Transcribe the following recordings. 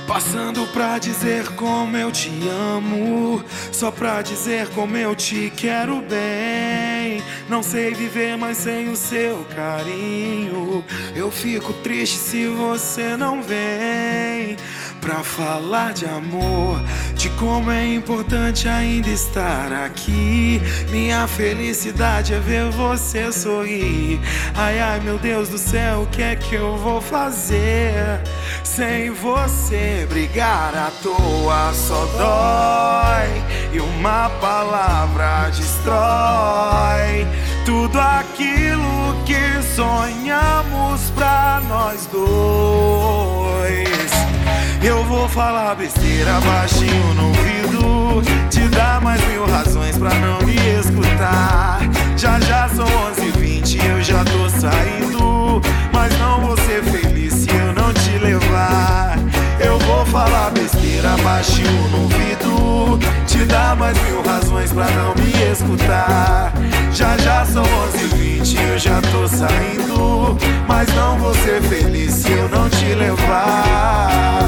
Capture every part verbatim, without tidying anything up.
Passando pra dizer como eu te amo, só pra dizer como eu te quero bem. Não sei viver mais sem o seu carinho. Eu fico triste se você não vem pra falar de amor, de como é importante ainda estar aqui. Minha felicidade é ver você sorrir. Ai, ai, meu Deus do céu, o que é que eu vou fazer sem você? Brigar à toa só dói, e uma palavra destrói tudo aquilo que sonhamos pra nós dois. Eu vou falar besteira baixinho no ouvido, te dar mais mil razões pra não me escutar. Já já são onze e vinte, eu já tô saindo, mas não vou ser feliz se eu não te levar. Eu vou falar besteira baixinho no ouvido, te dar mais mil razões pra não me escutar. Já já são onze e vinte, eu já tô saindo, mas não vou ser feliz se eu não te levar.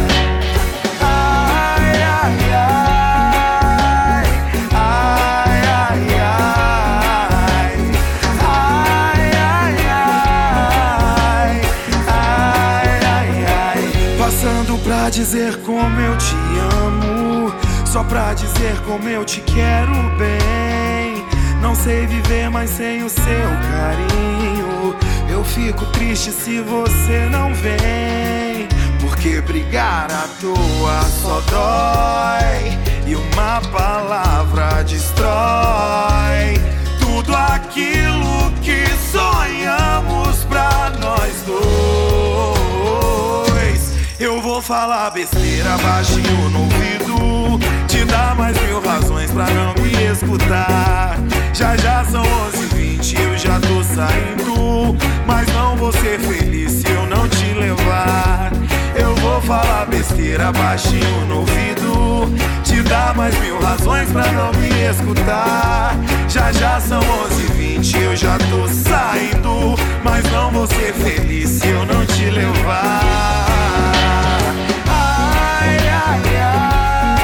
Ai, ai, ai, ai, ai, ai, ai, ai, ai, ai, ai. Passando pra dizer como eu te amo, só pra dizer como eu te quero bem. Não sei viver mais sem o seu carinho. Eu fico triste se você não vem, porque brigar à toa só dói, e uma palavra destrói tudo aquilo que sonhamos pra nós dois. Eu vou falar besteira baixinho no ouvido, te dar mais mil razões pra não me escutar. Já já são onze e vinte, eu já tô saindo, mas não vou ser feliz se eu não te levar. Eu vou falar besteira baixinho no ouvido, te dar mais mil razões pra não me escutar. Já já são onze e vinte, eu já tô saindo, mas não vou ser feliz se eu não te levar. Ai, ai, ai.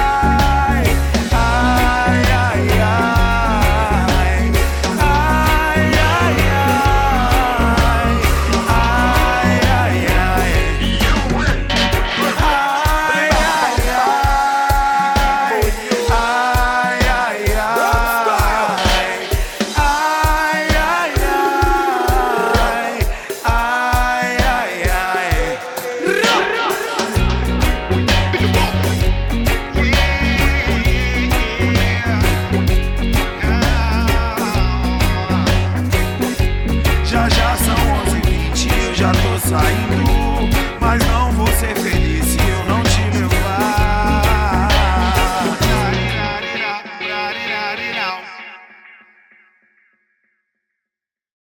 Já já são onze e vinte, eu já tô saindo, mas não vou ser feliz se eu não te